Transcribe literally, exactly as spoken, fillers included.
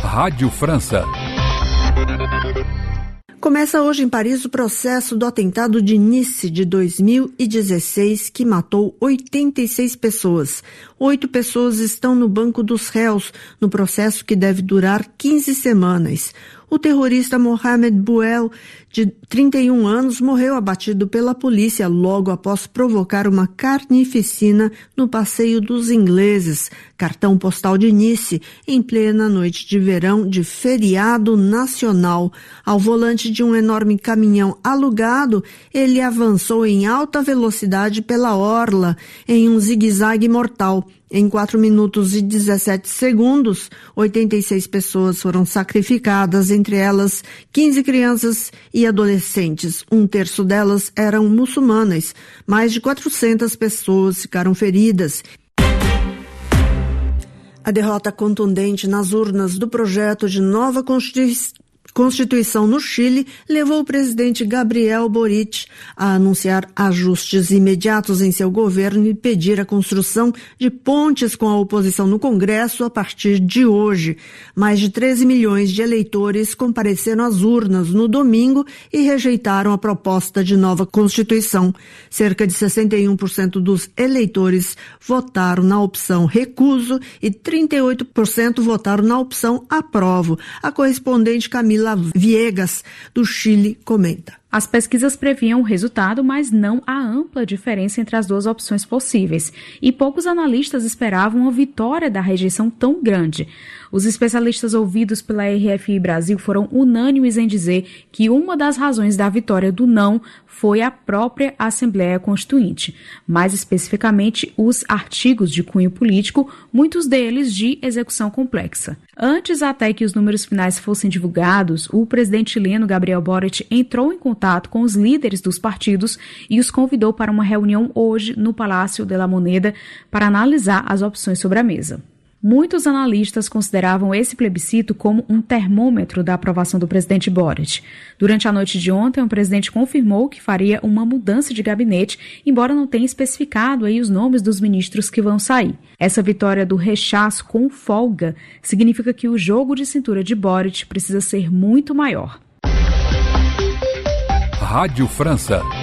Rádio França. Começa hoje em Paris o processo do atentado de Nice de dois mil e dezesseis, que matou oitenta e seis pessoas. Oito pessoas estão no banco dos réus, no processo que deve durar quinze semanas. O terrorista Mohamed Bouel, de trinta e um anos, morreu abatido pela polícia logo após provocar uma carnificina no Passeio dos Ingleses, cartão postal de Nice, em plena noite de verão de feriado nacional. Ao volante de um enorme caminhão alugado, ele avançou em alta velocidade pela orla, em um zigue-zague mortal. Em quatro minutos e dezessete segundos, oitenta e seis pessoas foram sacrificadas, entre elas quinze crianças e adolescentes. Um terço delas eram muçulmanas. Mais de quatrocentas pessoas ficaram feridas. A derrota contundente nas urnas do projeto de nova Constituição Constituição no Chile levou o presidente Gabriel Boric a anunciar ajustes imediatos em seu governo e pedir a construção de pontes com a oposição no Congresso a partir de hoje. Mais de treze milhões de eleitores compareceram às urnas no domingo e rejeitaram a proposta de nova Constituição. Cerca de sessenta e um por cento dos eleitores votaram na opção recuso e trinta e oito por cento votaram na opção aprovo. A correspondente Camila Viegas, do Chile, comenta. As pesquisas previam o resultado, mas não a ampla diferença entre as duas opções possíveis. E poucos analistas esperavam uma vitória da rejeição tão grande. Os especialistas ouvidos pela R F I Brasil foram unânimes em dizer que uma das razões da vitória do não foi a própria Assembleia Constituinte, mais especificamente os artigos de cunho político, muitos deles de execução complexa. Antes até que os números finais fossem divulgados, o presidente chileno Gabriel Boric entrou em contato com os líderes dos partidos e os convidou para uma reunião hoje no Palácio de la Moneda para analisar as opções sobre a mesa. Muitos analistas consideravam esse plebiscito como um termômetro da aprovação do presidente Boric. Durante a noite de ontem, o presidente confirmou que faria uma mudança de gabinete, embora não tenha especificado aí os nomes dos ministros que vão sair. Essa vitória do rechaço com folga significa que o jogo de cintura de Boric precisa ser muito maior. Rádio França.